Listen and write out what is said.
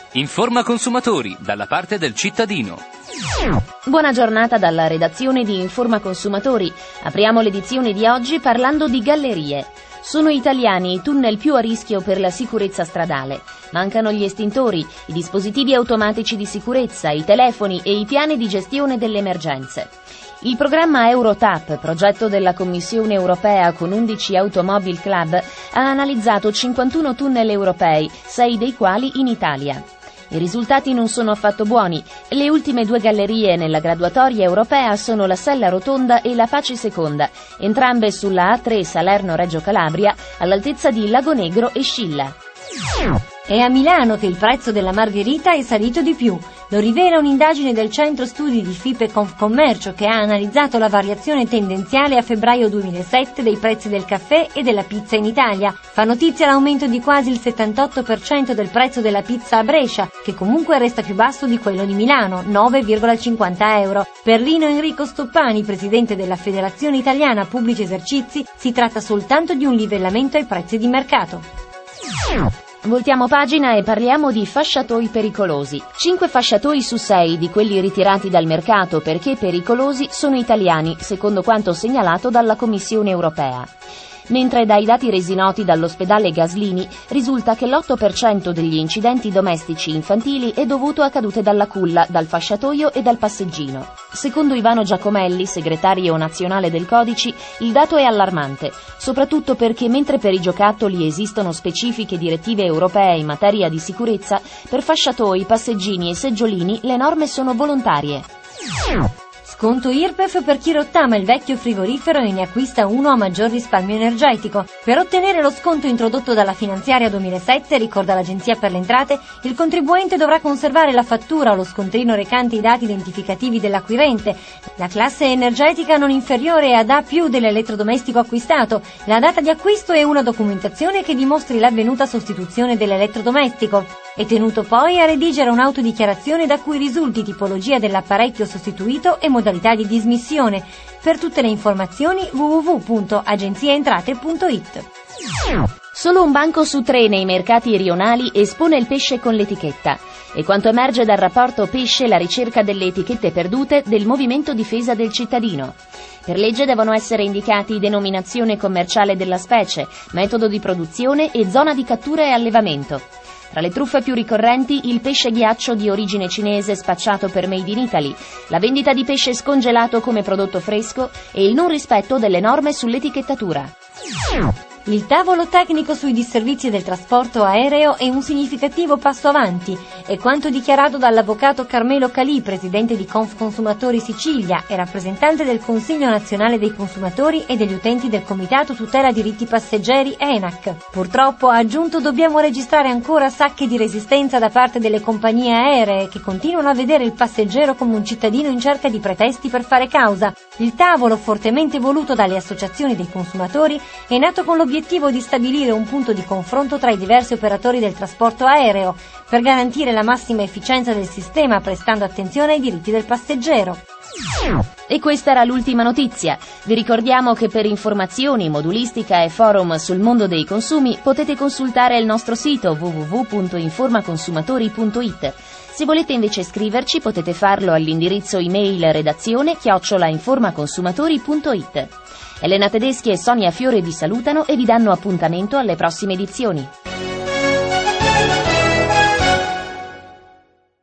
Informa consumatori, dalla parte del cittadino. Buona giornata dalla redazione di Informa Consumatori. Apriamo l'edizione di oggi parlando di gallerie. Sono italiani i tunnel più a rischio per la sicurezza stradale. Mancano gli estintori, i dispositivi automatici di sicurezza, i telefoni e i piani di gestione delle emergenze. Il programma EuroTAP, progetto della Commissione europea con 11 Automobile Club, ha analizzato 51 tunnel europei, 6 dei quali in Italia. I risultati non sono affatto buoni. Le ultime due gallerie nella graduatoria europea sono la Sella Rotonda e la Pace Seconda, entrambe sulla A3 Salerno-Reggio Calabria, all'altezza di Lago Negro e Scilla. È a Milano che il prezzo della margherita è salito di più. Lo rivela un'indagine del Centro Studi di FIPE Confcommercio che ha analizzato la variazione tendenziale a febbraio 2007 dei prezzi del caffè e della pizza in Italia. Fa notizia l'aumento di quasi il 78% del prezzo della pizza a Brescia, che comunque resta più basso di quello di Milano, 9,50 euro. Per Lino Enrico Stoppani, presidente della Federazione Italiana Pubblici Esercizi, si tratta soltanto di un livellamento ai prezzi di mercato. Voltiamo pagina e parliamo di fasciatoi pericolosi. 5 fasciatoi su 6 di quelli ritirati dal mercato perché pericolosi sono italiani, secondo quanto segnalato dalla Commissione europea. Mentre dai dati resi noti dall'ospedale Gaslini risulta che l'8% degli incidenti domestici infantili è dovuto a cadute dalla culla, dal fasciatoio e dal passeggino. Secondo Ivano Giacomelli, segretario nazionale del Codici, il dato è allarmante, soprattutto perché mentre per i giocattoli esistono specifiche direttive europee in materia di sicurezza, per fasciatoi, passeggini e seggiolini le norme sono volontarie. Sconto IRPEF per chi rottama il vecchio frigorifero e ne acquista uno a maggior risparmio energetico. Per ottenere lo sconto introdotto dalla finanziaria 2007, ricorda l'Agenzia per le Entrate, il contribuente dovrà conservare la fattura o lo scontrino recante i dati identificativi dell'acquirente, la classe energetica non inferiore ad A+ dell'elettrodomestico acquistato, la data di acquisto e una documentazione che dimostri l'avvenuta sostituzione dell'elettrodomestico. È tenuto poi a redigere un'autodichiarazione da cui risulti tipologia dell'apparecchio sostituito e modalità di dismissione. Per tutte le informazioni www.agenziaentrate.it. Solo un banco su 3 nei mercati rionali espone il pesce con l'etichetta. E quanto emerge dal rapporto Pesce, la ricerca delle etichette perdute del Movimento Difesa del Cittadino. Per legge devono essere indicati denominazione commerciale della specie, metodo di produzione e zona di cattura e allevamento. Tra le truffe più ricorrenti, il pesce ghiaccio di origine cinese spacciato per Made in Italy, la vendita di pesce scongelato come prodotto fresco e il non rispetto delle norme sull'etichettatura. Il tavolo tecnico sui disservizi del trasporto aereo è un significativo passo avanti, è quanto dichiarato dall'avvocato Carmelo Calì, presidente di Confconsumatori Sicilia e rappresentante del Consiglio Nazionale dei Consumatori e degli Utenti del Comitato Tutela Diritti Passeggeri ENAC. Purtroppo, ha aggiunto, dobbiamo registrare ancora sacche di resistenza da parte delle compagnie aeree che continuano a vedere il passeggero come un cittadino in cerca di pretesti per fare causa. Il tavolo, fortemente voluto dalle associazioni dei consumatori, è nato con l'obiettivo di stabilire un punto di confronto tra i diversi operatori del trasporto aereo per garantire la massima efficienza del sistema prestando attenzione ai diritti del passeggero. E questa era l'ultima notizia. Vi ricordiamo che per informazioni, modulistica e forum sul mondo dei consumi potete consultare il nostro sito www.informaconsumatori.it. Se volete invece scriverci potete farlo all'indirizzo email redazione@informaconsumatori.it. Elena Tedeschi e Sonia Fiore vi salutano e vi danno appuntamento alle prossime edizioni.